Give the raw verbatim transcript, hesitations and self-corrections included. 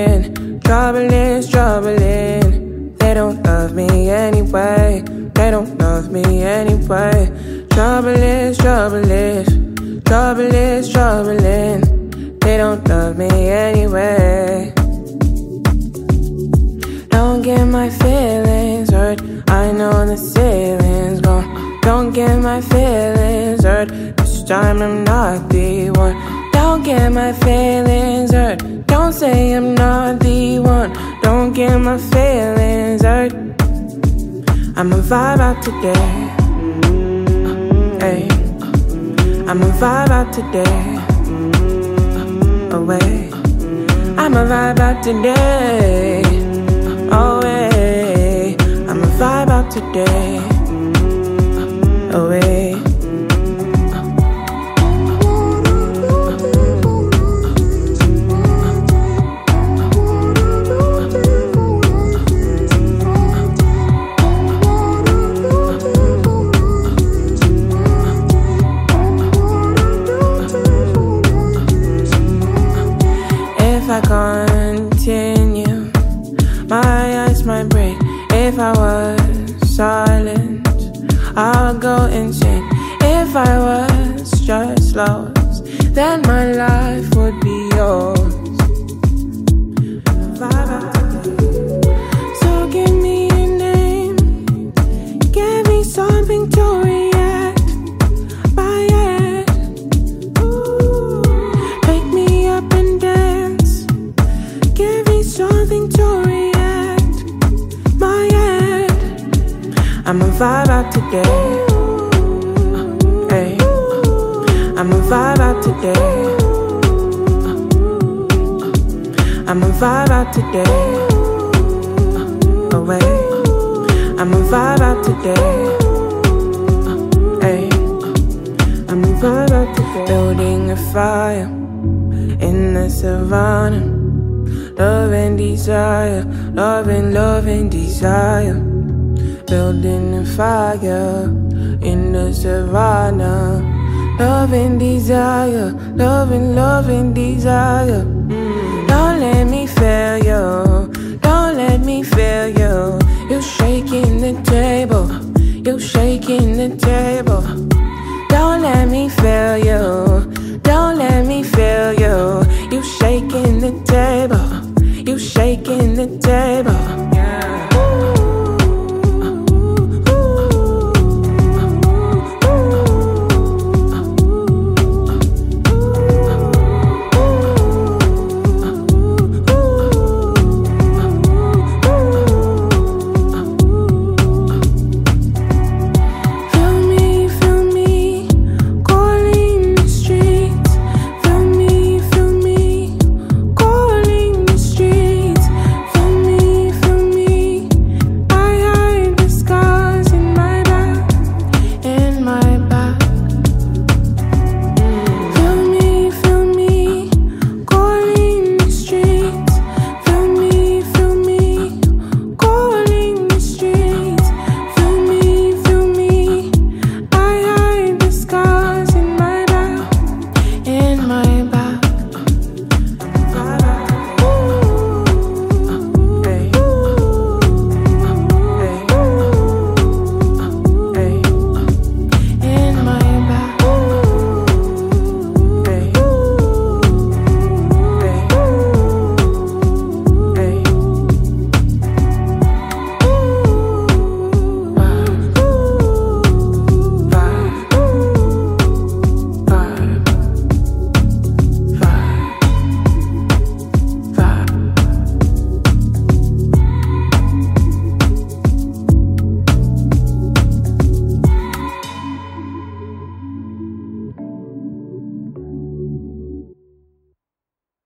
in, trouble is troubling. They don't love me anyway. They don't love me anyway. Trouble is, trouble is, trouble is troubling. They don't love me anyway. Don't get my feelings hurt. I know the ceiling's gone. Don't get my feelings hurt. This time I'm not the one. Don't get my feelings hurt. Don't say I'm not the one. Don't get my feelings hurt. I'ma vibe out today. Hey, I'ma vibe out today. Away, I'ma vibe out today. Away, I'ma vibe out today. Away. If I continue, my eyes might break. If I was silent, I'll go insane. If I was just lost, then my life would be yours. Vibe out today. So give me a name, give me something to react by it. Ooh, wake me up and dance. Give me something to react my head. I'ma vibe out today. Hey, I'ma vibe out today. I'ma vibe out today. Away, I'ma vibe out today. Hey, I'ma vibe out today. Building a fire in the savannah. Love and desire, love and love and desire. Building a fire in the savannah. Love and desire, love and love and desire.